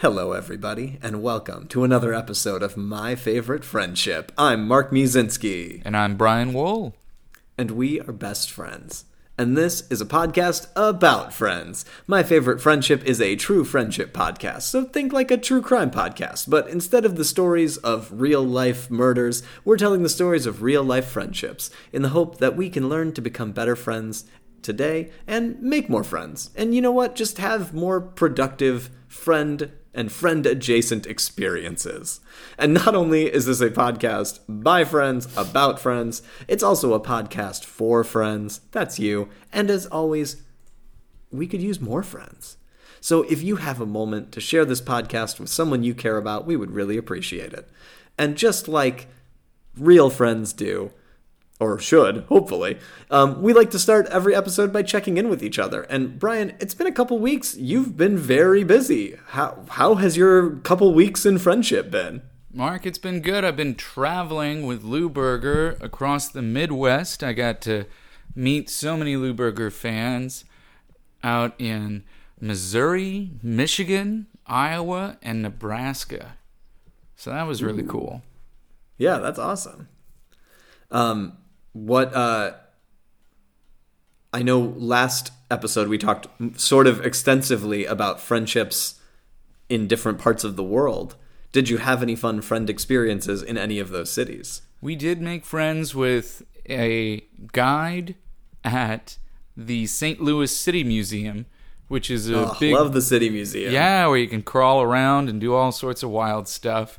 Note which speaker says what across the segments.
Speaker 1: Hello, everybody, and welcome to another episode of My Favorite Friendship. I'm Mark Musinski.
Speaker 2: And I'm Brian Wool.
Speaker 1: And we are best friends. And this is a podcast about friends. My Favorite Friendship is a true friendship podcast, so think like a true crime podcast. But instead of the stories of real-life murders, we're telling the stories of real-life friendships, in the hope that we can learn to become better friends today and make more friends. And you know what? Just have more productive friend and friend-adjacent experiences. And not only is this a podcast by friends, about friends, it's also a podcast for friends. That's you. And as always, we could use more friends. So if you have a moment to share this podcast with someone you care about, we would really appreciate it. And just like real friends do, or should, hopefully, we like to start every episode by checking in with each other. And Brian, it's been a couple weeks. You've been very busy. How has your couple weeks in friendship been?
Speaker 2: Mark, it's been good. I've been traveling with Lou Berger across the Midwest. I got to meet so many Lou Berger fans out in Missouri, Michigan, Iowa, and Nebraska. So that was really cool.
Speaker 1: Yeah, that's awesome. I know last episode we talked sort of extensively about friendships in different parts of the world. Did you have any fun friend experiences in any of those cities?
Speaker 2: We did make friends with a guide at the St. Louis City Museum, which is a big...
Speaker 1: love the City Museum.
Speaker 2: Yeah, where you can crawl around and do all sorts of wild stuff.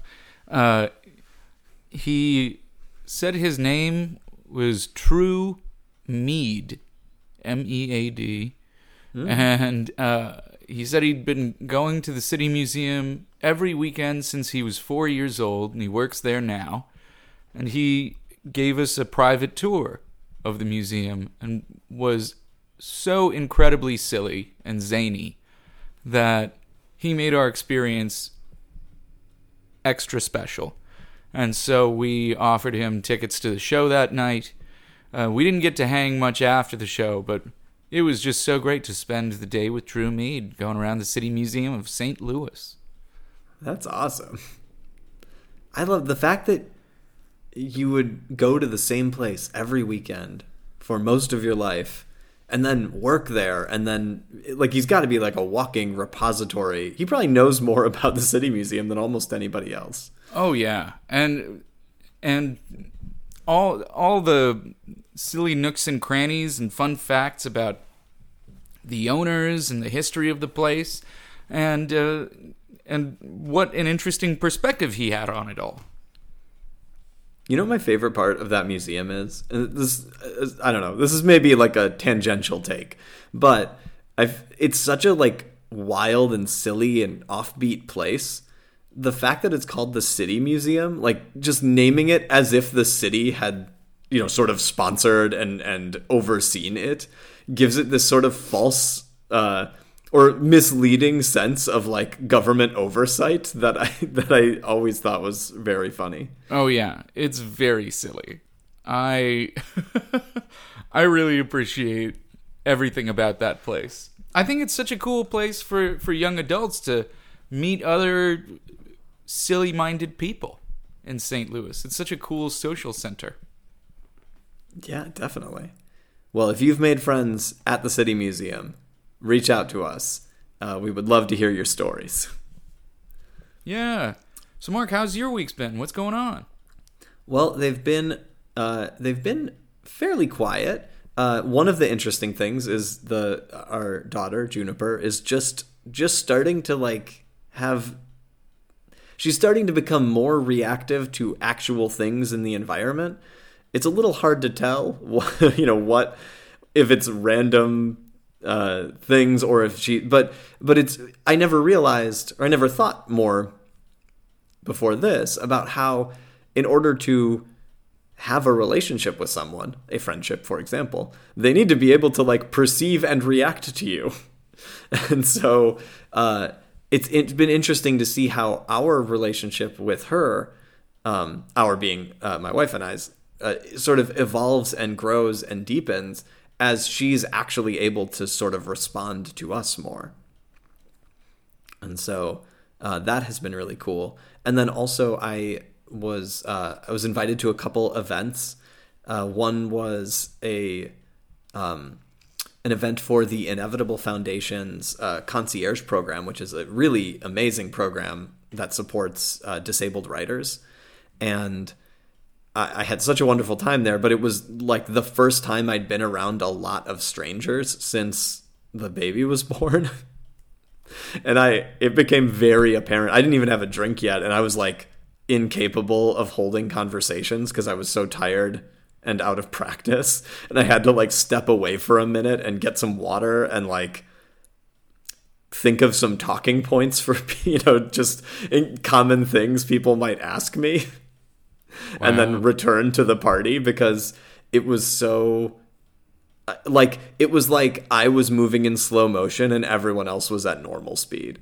Speaker 2: He said his name was True Mead, M-E-A-D, and he said he'd been going to the City Museum every weekend since he was 4 years old, and he works there now, and he gave us a private tour of the museum and was so incredibly silly and zany that he made our experience extra special. And so we offered him tickets to the show that night. We didn't get to hang much after the show, but it was just so great to spend the day with True Mead going around the City Museum of St. Louis.
Speaker 1: That's awesome. I love the fact that you would go to the same place every weekend for most of your life and then work there. And then, like, he's got to be like a walking repository. He probably knows more about the City Museum than almost anybody else.
Speaker 2: Oh yeah, and all the silly nooks and crannies and fun facts about the owners and the history of the place, and what an interesting perspective he had on it all.
Speaker 1: You know what my favorite part of that museum is? I don't know. This is maybe like a tangential take, but it's such a like wild and silly and offbeat place. The fact that it's called the City Museum, like just naming it as if the city had, sort of sponsored and overseen it, gives it this sort of false or misleading sense of like government oversight that I always thought was very funny.
Speaker 2: Oh yeah, it's very silly. I really appreciate everything about that place. I think it's such a cool place for young adults to meet other silly-minded people in St. Louis. It's such a cool social center.
Speaker 1: Yeah, definitely. Well, if you've made friends at the City Museum, reach out to us. We would love to hear your stories.
Speaker 2: Yeah. So, Mark, how's your week's been? What's going on?
Speaker 1: Well, they've been fairly quiet. One of the interesting things is our daughter Juniper is just starting to like have. She's starting to become more reactive to actual things in the environment. It's a little hard to tell, what if it's random things or if she. But it's. I never realized, or I never thought more before this about how, in order to have a relationship with someone, a friendship, for example, they need to be able to like perceive and react to you, and so. It's been interesting to see how our relationship with her, our being my wife and I's, sort of evolves and grows and deepens as she's actually able to sort of respond to us more. And so That has been really cool. And then also I was invited to a couple events. One was an event for the Inevitable Foundation's concierge program, which is a really amazing program that supports disabled writers. And I had such a wonderful time there, but it was like the first time I'd been around a lot of strangers since the baby was born. And it became very apparent. I didn't even have a drink yet, and I was like incapable of holding conversations because I was so tired and out of practice, and I had to like step away for a minute and get some water and like think of some talking points for, just common things people might ask me. Wow. And then return to the party because it was so like I was moving in slow motion and everyone else was at normal speed.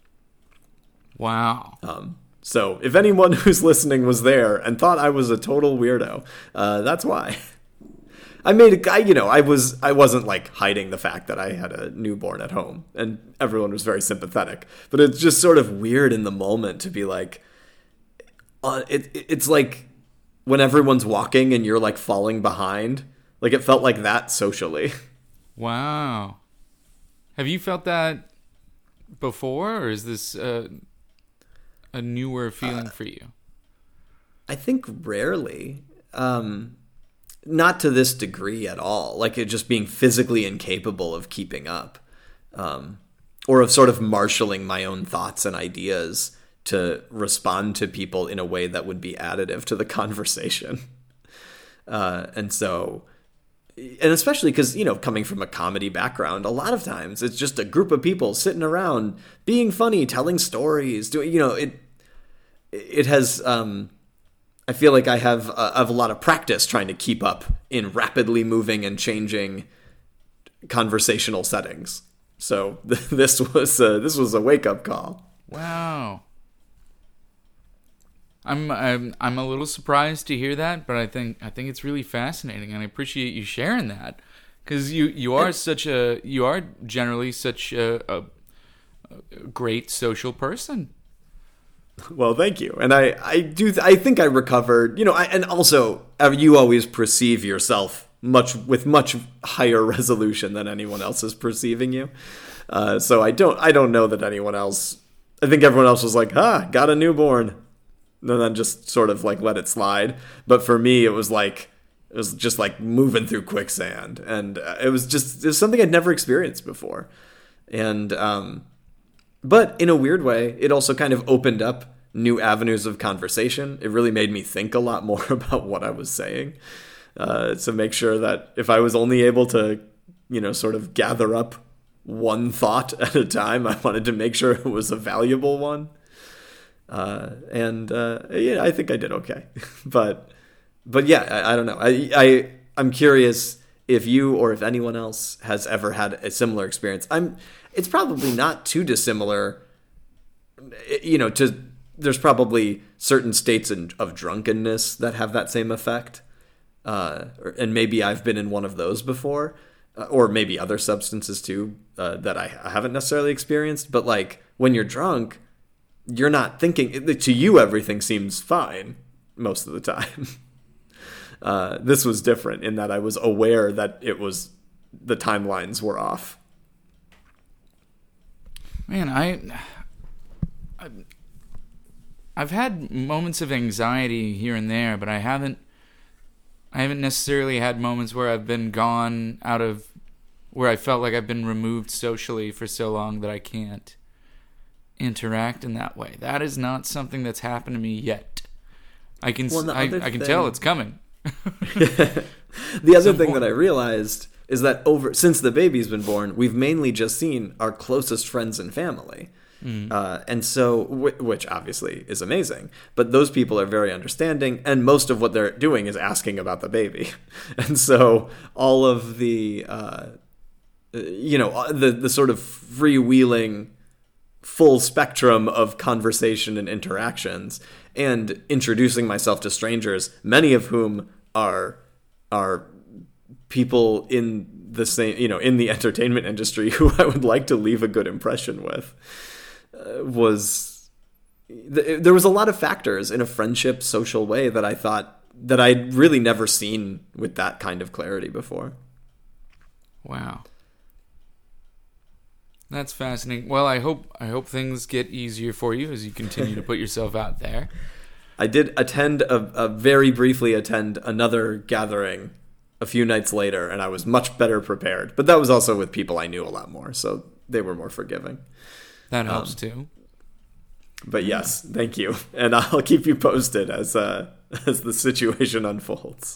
Speaker 2: Wow.
Speaker 1: So if anyone who's listening was there and thought I was a total weirdo, that's why. I wasn't like hiding the fact that I had a newborn at home, and everyone was very sympathetic. But it's just sort of weird in the moment to be like, it's like when everyone's walking and you're like falling behind. Like it felt like that socially.
Speaker 2: Wow. Have you felt that before, or is this a newer feeling for you?
Speaker 1: I think rarely. Not to this degree at all. Like it just being physically incapable of keeping up. Or of sort of marshaling my own thoughts and ideas to respond to people in a way that would be additive to the conversation. And especially because, coming from a comedy background, a lot of times it's just a group of people sitting around being funny, telling stories, doing, it has, I feel like I have a lot of practice trying to keep up in rapidly moving and changing conversational settings. So this was a wake-up call.
Speaker 2: Wow. I'm a little surprised to hear that, but I think it's really fascinating, and I appreciate you sharing that, because you are generally such a great social person.
Speaker 1: Well, thank you, and I think I recovered. And also you always perceive yourself with much higher resolution than anyone else is perceiving you. So I don't know that anyone else. I think everyone else was like, got a newborn. And then just sort of like let it slide. But for me, it was just like moving through quicksand. And it was something I'd never experienced before. And, but in a weird way, it also kind of opened up new avenues of conversation. It really made me think a lot more about what I was saying. To make sure that if I was only able to, sort of gather up one thought at a time, I wanted to make sure it was a valuable one. I think I did okay, but yeah, I don't know. I'm curious if you or if anyone else has ever had a similar experience. It's probably not too dissimilar, there's probably certain states of drunkenness that have that same effect. And maybe I've been in one of those before, or maybe other substances too, that I haven't necessarily experienced, but like when you're drunk, you're not thinking, to you, everything seems fine most of the time. This was different in that I was aware that the timelines were off.
Speaker 2: Man, I've had moments of anxiety here and there, but I haven't necessarily had moments where I've been gone out of, where I felt like I've been removed socially for so long that I can't interact in that way. That is not something that's happened to me yet. I can tell it's coming.
Speaker 1: The other thing that I realized is that since the baby's been born, we've mainly just seen our closest friends and family. And so, which obviously is amazing, but those people are very understanding, and most of what they're doing is asking about the baby. And so all of the sort of freewheeling full spectrum of conversation and interactions, and introducing myself to strangers, many of whom are people in the same, in the entertainment industry who I would like to leave a good impression with, was there was a lot of factors in a friendship social way that I thought that I'd really never seen with that kind of clarity before.
Speaker 2: Wow. That's fascinating. Well, I hope things get easier for you as you continue to put yourself out there.
Speaker 1: I did attend very briefly attend another gathering a few nights later, and I was much better prepared. But that was also with people I knew a lot more, so they were more forgiving.
Speaker 2: That helps too.
Speaker 1: But yes, thank you, and I'll keep you posted as the situation unfolds.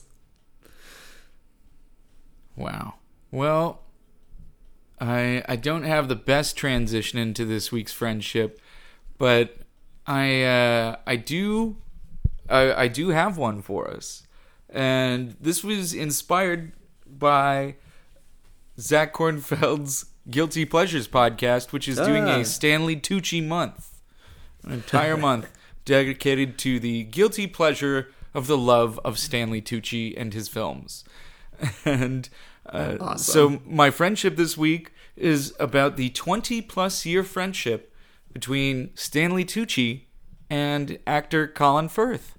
Speaker 2: Wow. Well, I don't have the best transition into this week's friendship, but I do have one for us. And this was inspired by Zach Kornfeld's Guilty Pleasures podcast, which is doing a Stanley Tucci month, an entire month dedicated to the guilty pleasure of the love of Stanley Tucci and his films. And
Speaker 1: awesome.
Speaker 2: So my friendship this week is about the 20-plus year friendship between Stanley Tucci and actor Colin Firth.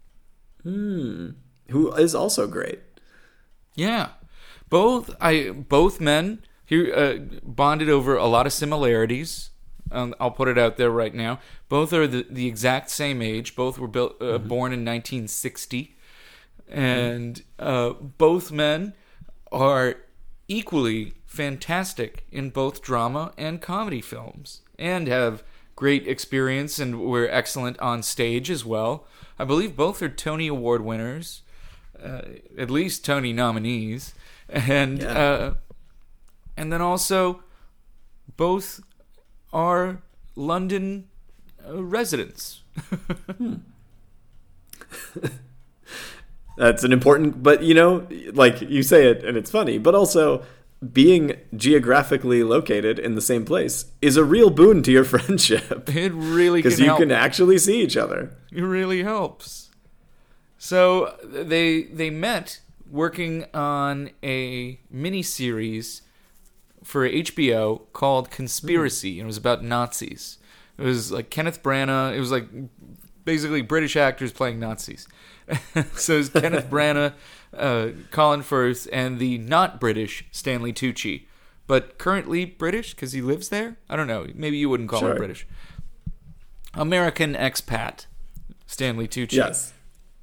Speaker 1: Who is also great.
Speaker 2: Yeah. Both men here bonded over a lot of similarities. I'll put it out there right now. Both are the exact same age. Both were born in 1960. And both men are equally fantastic in both drama and comedy films, and have great experience and were excellent on stage as well. I believe both are Tony Award winners, at least Tony nominees, and then also both are London residents.
Speaker 1: That's an important, but like you say it and it's funny, but also being geographically located in the same place is a real boon to your friendship.
Speaker 2: It really can help.
Speaker 1: Because you can actually see each other.
Speaker 2: It really helps. So they met working on a mini-series for HBO called Conspiracy, and it was about Nazis. It was like Kenneth Branagh. It was like basically British actors playing Nazis. So it was Kenneth Branagh, Colin Firth, and the not British Stanley Tucci, but currently British because he lives there. I don't know. Maybe you wouldn't call him British. American expat Stanley Tucci.
Speaker 1: Yes.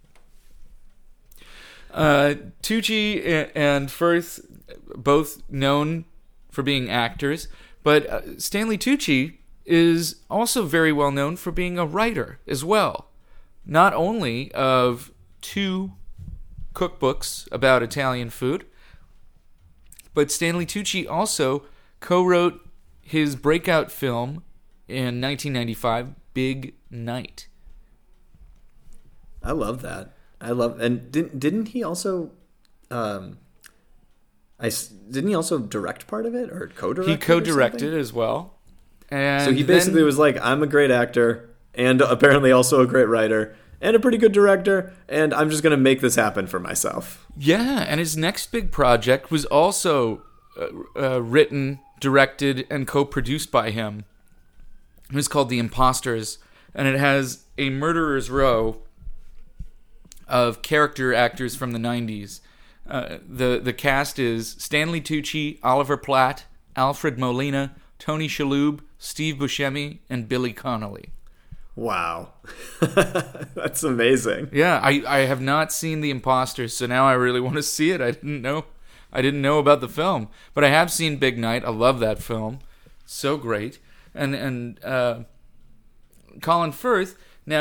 Speaker 2: Tucci and Firth, both known for being actors, but Stanley Tucci is also very well known for being a writer as well. Not only of 2 cookbooks about Italian food, but Stanley Tucci also co-wrote his breakout film in 1995, Big Night.
Speaker 1: I love that. And didn't he also didn't he also direct part of it or co-direct?
Speaker 2: He co-directed as well. And
Speaker 1: so he basically was like, I'm a great actor and apparently also a great writer and a pretty good director, and I'm just going to make this happen for myself.
Speaker 2: Yeah, and his next big project was also written, directed, and co-produced by him. It was called The Imposters, and it has a murderer's row of character actors from the 90s. The cast is Stanley Tucci, Oliver Platt, Alfred Molina, Tony Shalhoub, Steve Buscemi, and Billy Connolly.
Speaker 1: Wow. That's amazing.
Speaker 2: Yeah, I have not seen The Imposters, so now I really want to see it. I didn't know about the film, but I have seen Big Night. I love that film. So great. And Colin Firth, now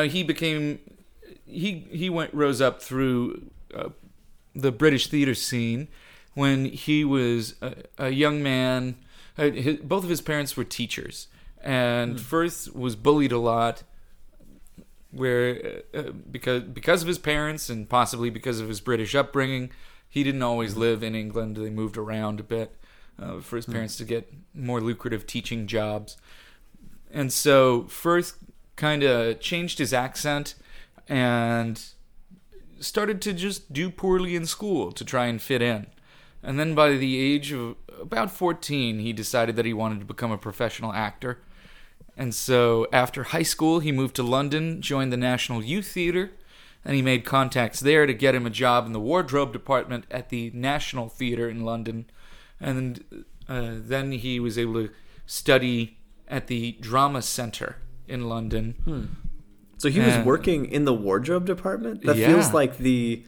Speaker 2: he rose up through the British theater scene when he was a young man. Both of his parents were teachers, and Firth was bullied a lot, where because of his parents and possibly because of his British upbringing, he didn't always live in England. They moved around a bit for his parents to get more lucrative teaching jobs, and so Firth kind of changed his accent and started to just do poorly in school to try and fit in. And then by the age of about 14, he decided that he wanted to become a professional actor. And so after high school, he moved to London, joined the National Youth Theatre, and he made contacts there to get him a job in the wardrobe department at the National Theatre in London. And then he was able to study at the Drama Centre in London.
Speaker 1: So he was working in the wardrobe department? That
Speaker 2: Yeah.
Speaker 1: feels like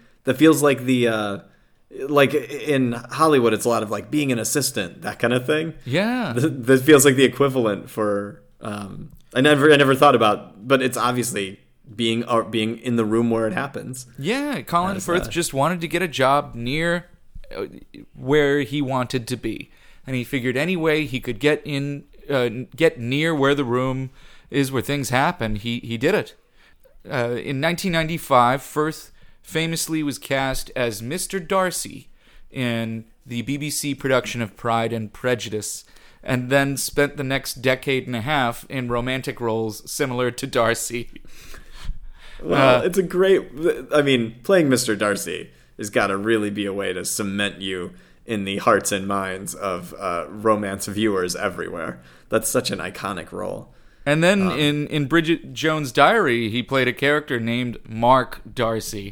Speaker 1: like in Hollywood, it's a lot of like being an assistant, that kind of thing.
Speaker 2: Yeah.
Speaker 1: That feels like the equivalent for. I never thought about, but it's obviously being in the room where it happens.
Speaker 2: Yeah, Colin Firth just wanted to get a job near where he wanted to be, and he figured any way he could get near where the room is where things happen. He did it. In 1995, Firth famously was cast as Mr. Darcy in the BBC production of Pride and Prejudice, and then spent the next decade and a half in romantic roles similar to Darcy.
Speaker 1: Well, it's a great. I mean, playing Mr. Darcy has got to really be a way to cement you in the hearts and minds of romance viewers everywhere. That's such an iconic role.
Speaker 2: And then in Bridget Jones' Diary, he played a character named Mark Darcy.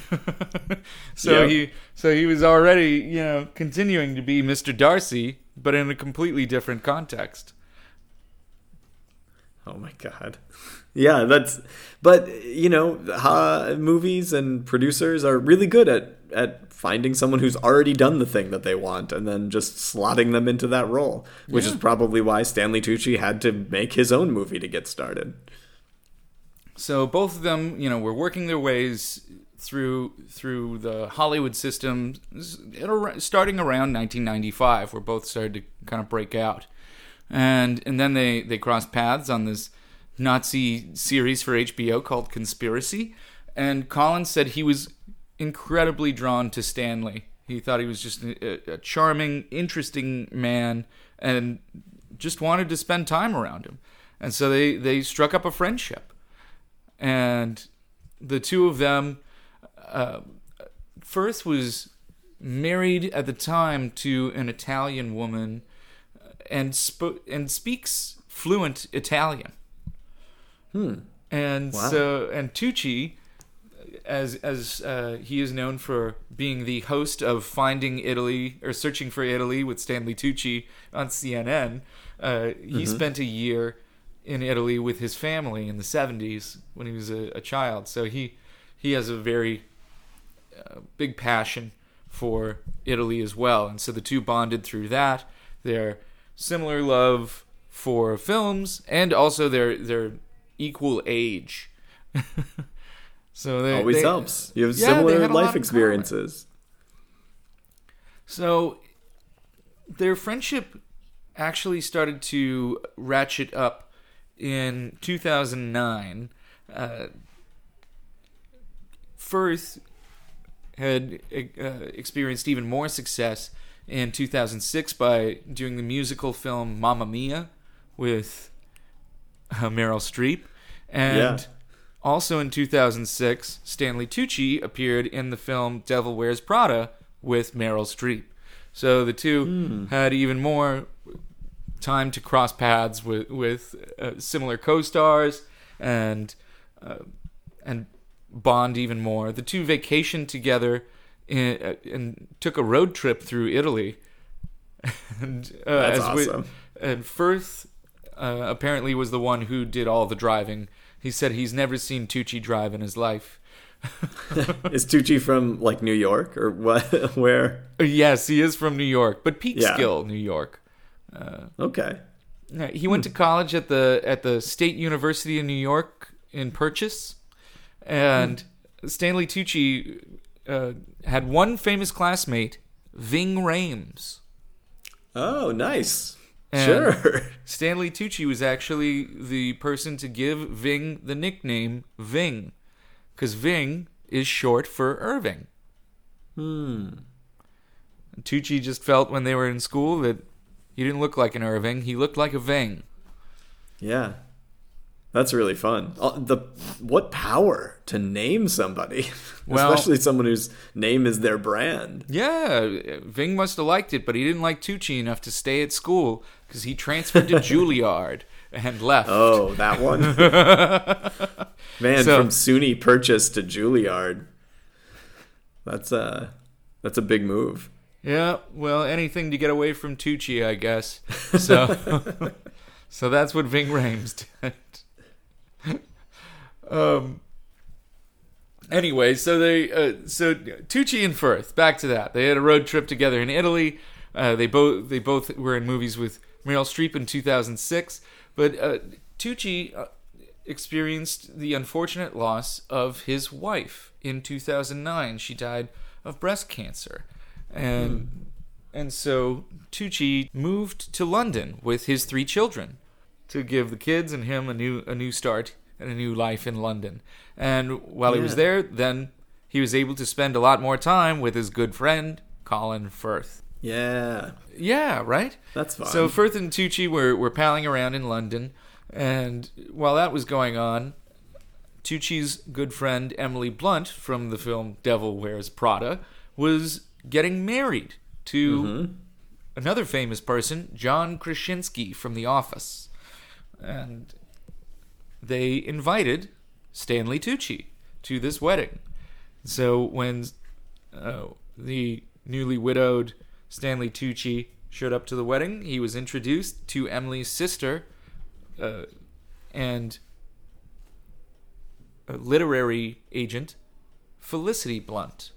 Speaker 2: He was already, continuing to be Mr. Darcy, but in a completely different context.
Speaker 1: Oh my God. Yeah, but movies and producers are really good at finding someone who's already done the thing that they want and then just slotting them into that role, which is probably why Stanley Tucci had to make his own movie to get started.
Speaker 2: So both of them, were working their ways through the Hollywood system, starting around 1995, where both started to kind of break out, and then they crossed paths on this Nazi series for HBO called Conspiracy, and Colin said he was incredibly drawn to Stanley. He thought he was just a charming, interesting man, and just wanted to spend time around him, and so they struck up a friendship, and the two of them. Firth was married at the time to an Italian woman, and speaks fluent Italian. And
Speaker 1: wow.
Speaker 2: and Tucci, as he is known for being the host of Finding Italy or Searching for Italy with Stanley Tucci on CNN, he spent a year in Italy with his family in the 70s when he was a child. So he has a very big passion for Italy as well, and so the two bonded through that. Their similar love for films, and also their equal age. So they
Speaker 1: always helps. You have similar life experiences.
Speaker 2: So their friendship actually started to ratchet up in 2009. Firth had experienced even more success in 2006 by doing the musical film Mamma Mia with Meryl Streep. And also in 2006, Stanley Tucci appeared in the film Devil Wears Prada with Meryl Streep. So the two had even more time to cross paths with similar co-stars and bond even more. The two vacationed together and took a road trip through Italy. And,
Speaker 1: that's awesome.
Speaker 2: And Firth apparently was the one who did all the driving. He said he's never seen Tucci drive in his life.
Speaker 1: Is Tucci from like New York or what? Where?
Speaker 2: Yes, he is from New York, but Peekskill, New York.
Speaker 1: Okay.
Speaker 2: He went to college at the State University of New York in Purchase, and Stanley Tucci had one famous classmate, Ving Rhames.
Speaker 1: Oh, nice.
Speaker 2: And
Speaker 1: sure.
Speaker 2: Stanley Tucci was actually the person to give Ving the nickname Ving, because Ving is short for Irving. Tucci just felt when they were in school that he didn't look like an Irving, he looked like a Ving.
Speaker 1: Yeah. That's really fun. What power to name somebody, especially someone whose name is their brand.
Speaker 2: Yeah, Ving must have liked it, but he didn't like Tucci enough to stay at school because he transferred to Juilliard, and left.
Speaker 1: Oh, that one? Man,
Speaker 2: So-
Speaker 1: from SUNY Purchase to Juilliard. That's a big move.
Speaker 2: Yeah, well, anything to get away from Tucci, I guess. So, so that's what Ving Rhames did. Anyway, so Tucci and Firth, back to that. They had a road trip together in Italy. They both were in movies with Meryl Streep in 2006. But Tucci experienced the unfortunate loss of his wife in 2009. She died of breast cancer. And so Tucci moved to London with his 3 children to give the kids and him a new start and a new life in London. And while he was there, then he was able to spend a lot more time with his good friend Colin Firth.
Speaker 1: Yeah.
Speaker 2: Yeah, right?
Speaker 1: That's fun.
Speaker 2: So Firth and Tucci were palling around in London, and while that was going on, Tucci's good friend Emily Blunt from the film Devil Wears Prada was getting married to another famous person, John Krasinski from The Office. And they invited Stanley Tucci to this wedding. So when the newly widowed Stanley Tucci showed up to the wedding, he was introduced to Emily's sister and a literary agent, Felicity Blunt.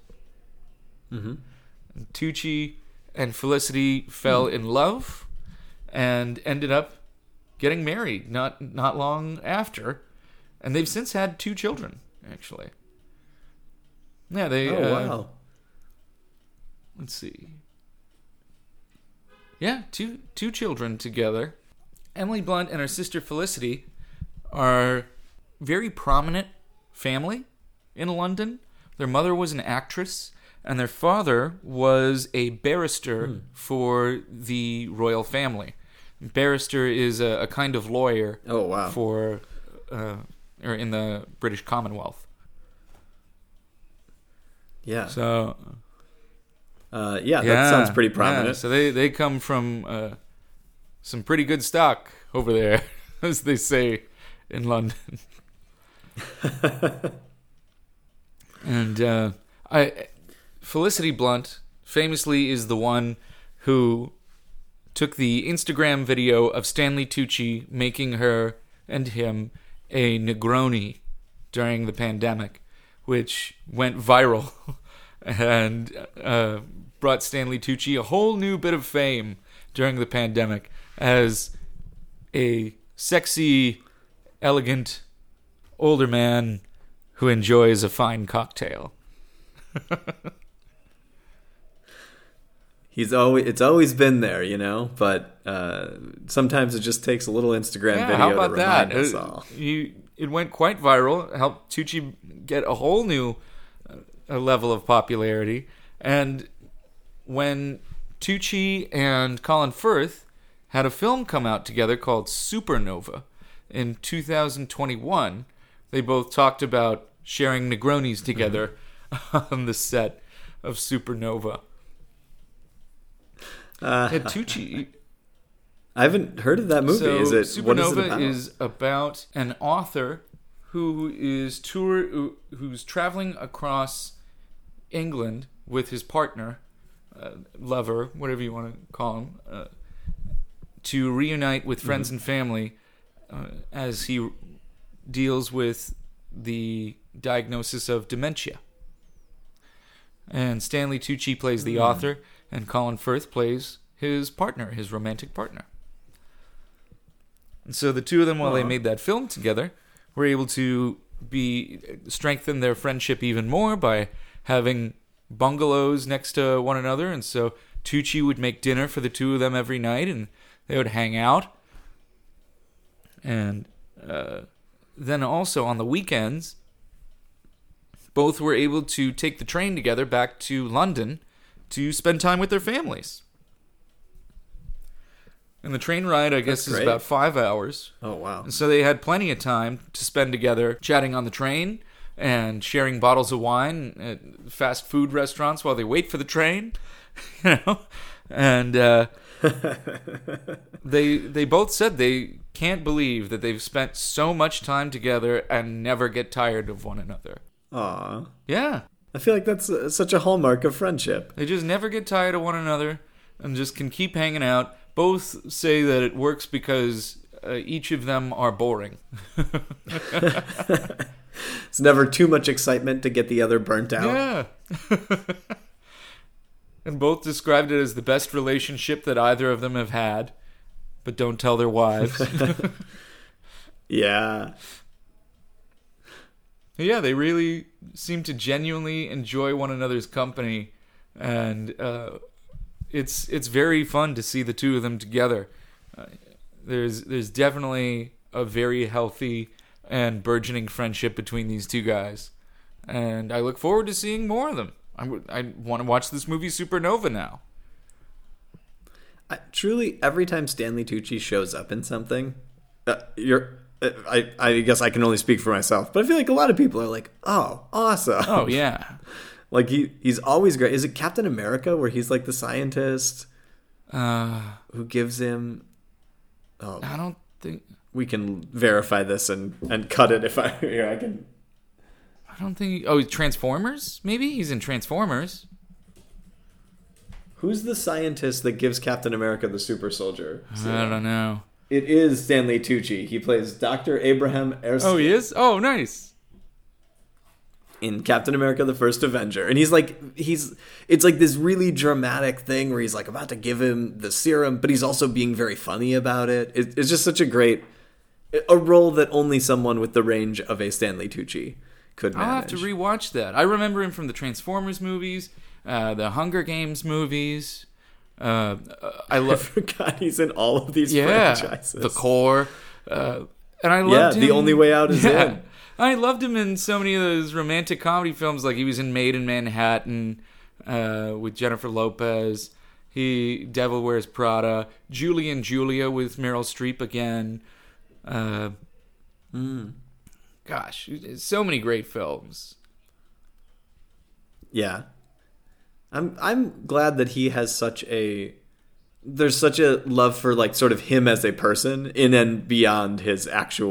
Speaker 2: Tucci and Felicity fell in love and ended up getting married not long after, and they've since had 2 children, actually. Yeah, they.
Speaker 1: Wow.
Speaker 2: Let's see. Yeah, two children together. Emily Blunt and her sister Felicity are very prominent family in London. Their mother was an actress, and their father was a barrister for the royal family. Barrister is a kind of lawyer
Speaker 1: Oh, wow.
Speaker 2: for or in the British Commonwealth.
Speaker 1: Yeah.
Speaker 2: So
Speaker 1: that sounds pretty prominent.
Speaker 2: Yeah. So they come from some pretty good stock over there, as they say in London. And Felicity Blunt famously is the one who took the Instagram video of Stanley Tucci making her and him a Negroni during the pandemic, which went viral and brought Stanley Tucci a whole new bit of fame during the pandemic as a sexy, elegant, older man who enjoys a fine cocktail.
Speaker 1: It's always been there, but sometimes it just takes a little Instagram video
Speaker 2: how about
Speaker 1: to remind
Speaker 2: that?
Speaker 1: us all.
Speaker 2: It went quite viral, helped Tucci get a whole new level of popularity. And when Tucci and Colin Firth had a film come out together called Supernova in 2021, they both talked about sharing Negronis together on the set of Supernova. Tucci,
Speaker 1: I haven't heard of that movie.
Speaker 2: so
Speaker 1: What is
Speaker 2: Supernova
Speaker 1: it about?
Speaker 2: is about an author who is who's traveling across England with his partner, lover, whatever you want to call him, to reunite with friends and family as he deals with the diagnosis of dementia. And Stanley Tucci plays the author, and Colin Firth plays his partner, his romantic partner. And so the two of them, while they made that film together, were able to strengthen their friendship even more by having bungalows next to one another. And so Tucci would make dinner for the two of them every night, and they would hang out. And then also on the weekends, both were able to take the train together back to London to spend time with their families. And the train ride, I guess, is about 5 hours.
Speaker 1: Oh, wow.
Speaker 2: And so they had plenty of time to spend together chatting on the train and sharing bottles of wine at fast food restaurants while they wait for the train. And They both said they can't believe that they've spent so much time together and never get tired of one another.
Speaker 1: Aw.
Speaker 2: Yeah.
Speaker 1: I feel like that's such a hallmark of friendship.
Speaker 2: They just never get tired of one another and just can keep hanging out. Both say that it works because each of them are boring.
Speaker 1: It's never too much excitement to get the other burnt out.
Speaker 2: Yeah. And both described it as the best relationship that either of them have had, but don't tell their wives.
Speaker 1: Yeah.
Speaker 2: Yeah, they really seem to genuinely enjoy one another's company, and it's very fun to see the two of them together. There's definitely a very healthy and burgeoning friendship between these two guys, and I look forward to seeing more of them. I want to watch this movie Supernova now.
Speaker 1: Truly, every time Stanley Tucci shows up in something, I guess I can only speak for myself, but I feel like a lot of people are like, "Oh, awesome!"
Speaker 2: Oh yeah,
Speaker 1: like he's always great. Is it Captain America where he's like the scientist who gives him? Oh,
Speaker 2: I don't think
Speaker 1: we can verify this and cut it if I can.
Speaker 2: I don't think. Oh, Transformers? Maybe he's in Transformers.
Speaker 1: Who's the scientist that gives Captain America the super soldier?
Speaker 2: I don't know.
Speaker 1: It is Stanley Tucci. He plays Dr. Abraham Erskine.
Speaker 2: Oh, he is? Oh, nice.
Speaker 1: In Captain America the First Avenger. And it's like this really dramatic thing where he's like about to give him the serum, but he's also being very funny about it. It's just such a role that only someone with the range of a Stanley Tucci could manage.
Speaker 2: I'll have to rewatch that. I remember him from the Transformers movies, the Hunger Games movies.
Speaker 1: I forgot he's in all of these franchises.
Speaker 2: The Core. And I loved him.
Speaker 1: The Only Way Out is in.
Speaker 2: I loved him in so many of those romantic comedy films, like he was in Made in Manhattan with Jennifer Lopez. Devil Wears Prada. Julie and Julia with Meryl Streep again. Gosh, so many great films.
Speaker 1: Yeah. I'm glad that he has there's such a love for like sort of him as a person in and beyond his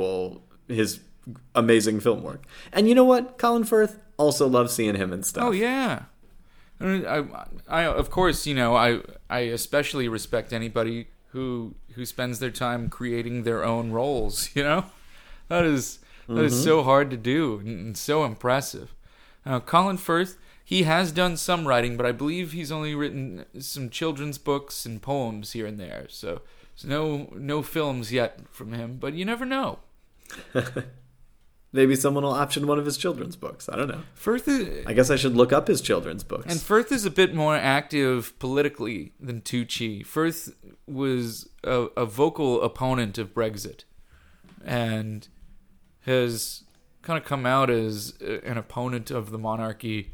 Speaker 1: amazing film work. And you know what? Colin Firth also loves seeing him and stuff.
Speaker 2: Oh yeah. I of course, I especially respect anybody who spends their time creating their own roles, That is so hard to do and so impressive. Colin Firth, he has done some writing, but I believe he's only written some children's books and poems here and there. So there's no films yet from him, but you never know.
Speaker 1: Maybe someone will option one of his children's books. I don't know.
Speaker 2: Firth
Speaker 1: I guess I should look up his children's books.
Speaker 2: And Firth is a bit more active politically than Tucci. Firth was a vocal opponent of Brexit and has kind of come out as an opponent of the monarchy.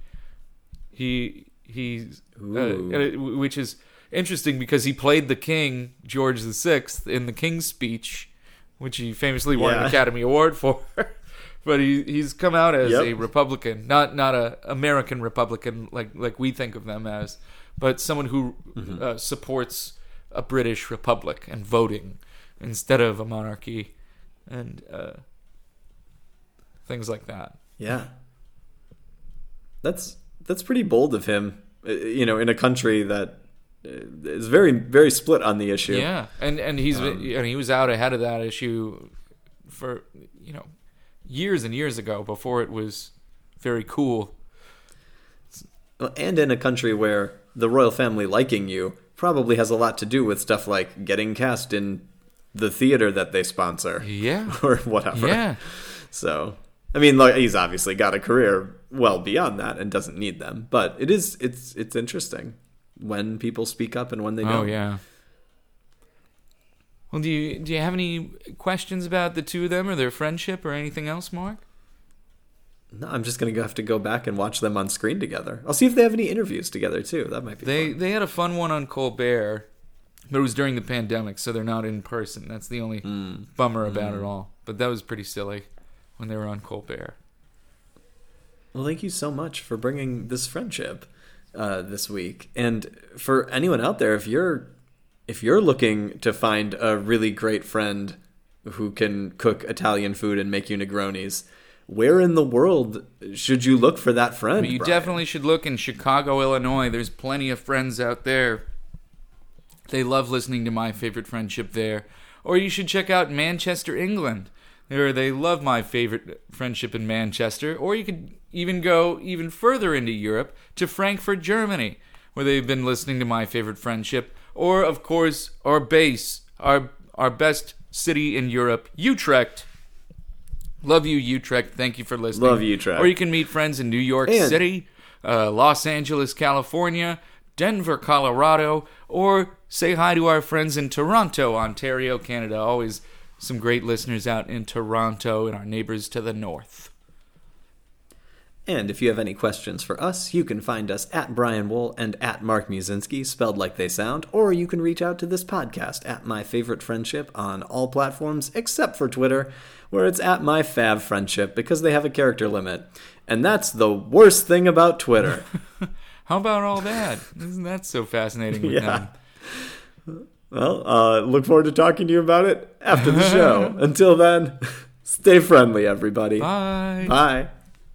Speaker 2: Which is interesting because he played the King, George VI, in the King's Speech, which he famously won an Academy Award for. But he's come out as a Republican, not a American Republican like we think of them as, but someone who supports a British Republic and voting instead of a monarchy and things like that.
Speaker 1: Yeah, that's pretty bold of him, in a country that is very, very split on the issue.
Speaker 2: Yeah, and he was out ahead of that issue for years and years ago before it was very cool.
Speaker 1: And in a country where the royal family liking you probably has a lot to do with stuff like getting cast in the theater that they sponsor.
Speaker 2: Yeah.
Speaker 1: Or whatever.
Speaker 2: Yeah.
Speaker 1: So, I mean, he's obviously got a career well beyond that and doesn't need them. But it's interesting when people speak up and when they don't.
Speaker 2: Oh, yeah. Well, do you have any questions about the two of them or their friendship or anything else, Mark?
Speaker 1: No, I'm just going to have to go back and watch them on screen together. I'll see if they have any interviews together, too. That might be fun.
Speaker 2: They had a fun one on Colbert, but it was during the pandemic, so they're not in person. That's the only bummer about it all. But that was pretty silly when they were on Colbert.
Speaker 1: Well, thank you so much for bringing this friendship this week. And for anyone out there, if you're if you're looking to find a really great friend who can cook Italian food and make you Negronis, where in the world should you look for that friend?
Speaker 2: You
Speaker 1: Brian?
Speaker 2: definitely should look in Chicago, Illinois. There's plenty of friends out there. They love listening to My Favorite Friendship there. Or you should check out Manchester, England. They love My Favorite Friendship in Manchester. Or you could even go even further into Europe to Frankfurt, Germany, where they've been listening to My Favorite Friendship. Or, of course, our base, our best city in Europe, Utrecht. Love you, Utrecht. Thank you for listening.
Speaker 1: Love Utrecht.
Speaker 2: Or you can meet friends in New York City, Los Angeles, California, Denver, Colorado, or say hi to our friends in Toronto, Ontario, Canada. Always some great listeners out in Toronto and our neighbors to the north.
Speaker 1: And if you have any questions for us, you can find us at Brian Wool and at Mark Musinski, spelled like they sound, or you can reach out to this podcast at My Favorite Friendship on all platforms except for Twitter, where it's at My Fav Friendship because they have a character limit. And that's the worst thing about Twitter.
Speaker 2: How about all that? Isn't that so fascinating with them?
Speaker 1: Well, look forward to talking to you about it after the show. Until then, stay friendly, everybody.
Speaker 2: Bye.
Speaker 1: Bye.